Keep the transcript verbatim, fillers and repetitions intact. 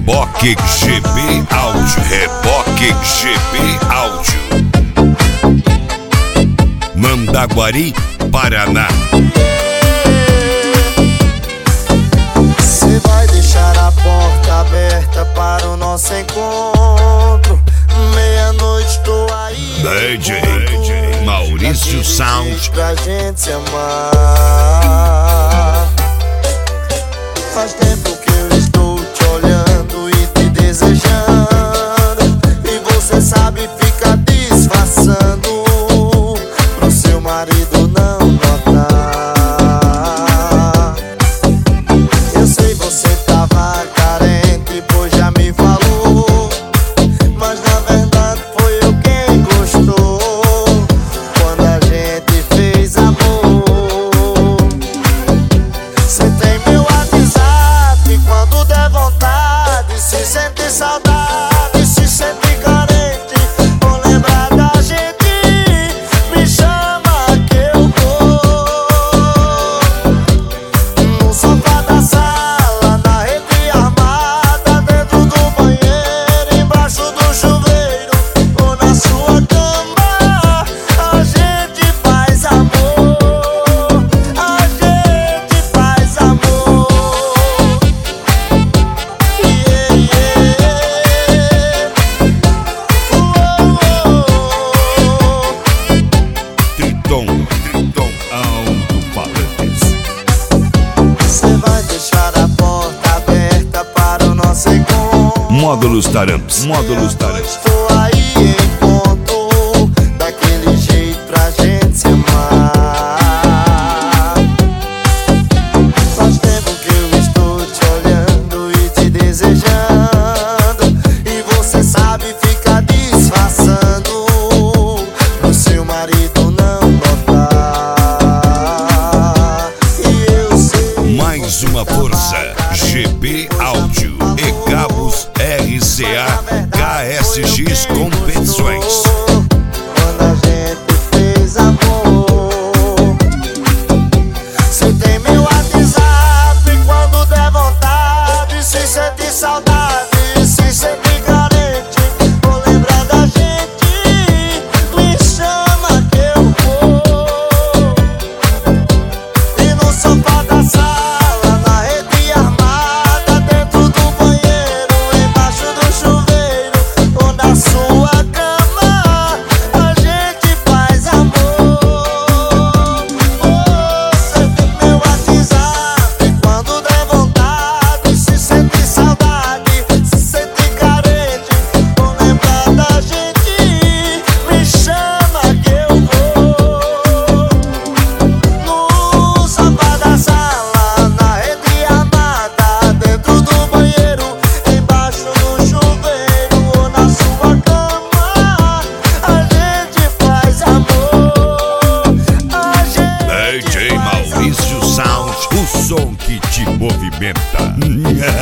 Reboque G B Áudio. Reboque G B Áudio. Mandaguari, Paraná. Você vai deixar a porta aberta para o nosso encontro. Meia-noite tô aí. D J, D J Maurício Sound. Pra gente se amar. Faz tempo que eu estou te olhando e te desejando, e você sabe, fica disfarçando pro seu marido não notar. Eu sei, você tava carente, pois já me falou, mas na verdade foi eu quem gostou quando a gente fez amor. Você tem meu WhatsApp, e quando der vontade, se sente saudade, se sente carente, ou lembrar da gente, me chama que eu vou. No sofá da sala, na rede armada, dentro do banheiro, embaixo do chuveiro, ou na sua cama, a gente faz amor, a gente faz amor. Yeah, yeah. Uou, uou. Triton, Triton Alto-Falantes. Você vai deixar a porta aberta para o nosso encontro. Módulos Taramps. Módulos Taramps. Estou aí em ponto, daquele jeito pra gente se amar. Faz tempo que eu estou te olhando e te desejando, e você sabe, fica disfarçando pro seu marido não notar. E eu sei. Mais uma força. G B Áudio e Cabos R C A K S X Competições. Quando a gente fez amor. Você tem meu WhatsApp, e quando der vontade, se sente saudade, se sente carente, ou lembrar da gente, me chama que eu vou. E no sofá da sala, na rede armada, dentro do banheiro, embaixo do chuveiro, ou na sua cama, a gente faz amor. Você tem meu WhatsApp, e quando der vontade, se sente saudade, se sente carente, ou lembrar da gente, me chama que eu vou. No sofá da sala, na rede armada, dentro do banheiro, embaixo do chuveiro, ou na sua cama, a gente faz amor. A gente D J faz Maurício amor. Sound. O som que te movimenta.